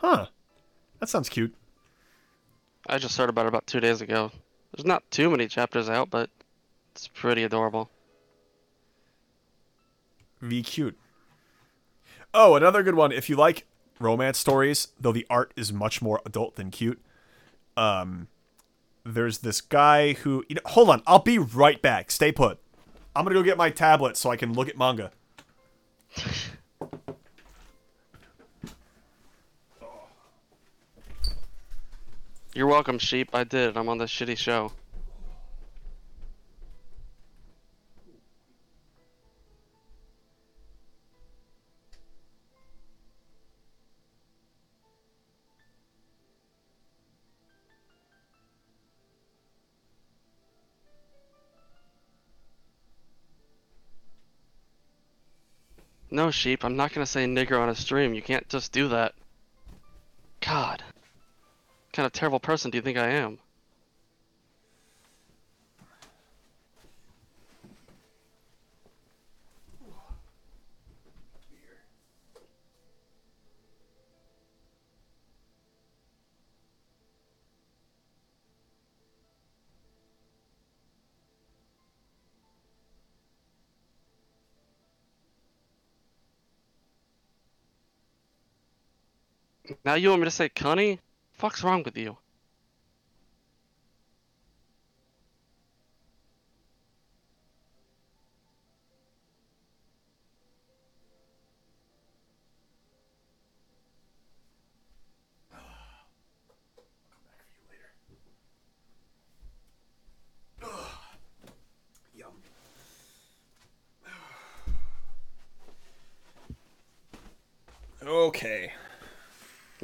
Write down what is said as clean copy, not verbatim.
Huh. That sounds cute. I just heard about it about 2 days ago. There's not too many chapters out, but it's pretty adorable. V cute. Oh, another good one. If you like romance stories, though the art is much more adult than cute, there's this guy who. Hold on. I'll be right back. Stay put. I'm going to go get my tablet so I can look at manga. You're welcome, sheep. I did. I'm on this shitty show. No, sheep. I'm not gonna say nigger on a stream. You can't just do that. God. What kind of terrible person do you think I am? Now you want me to say cunny? Fuck's wrong with you? Yum. Okay.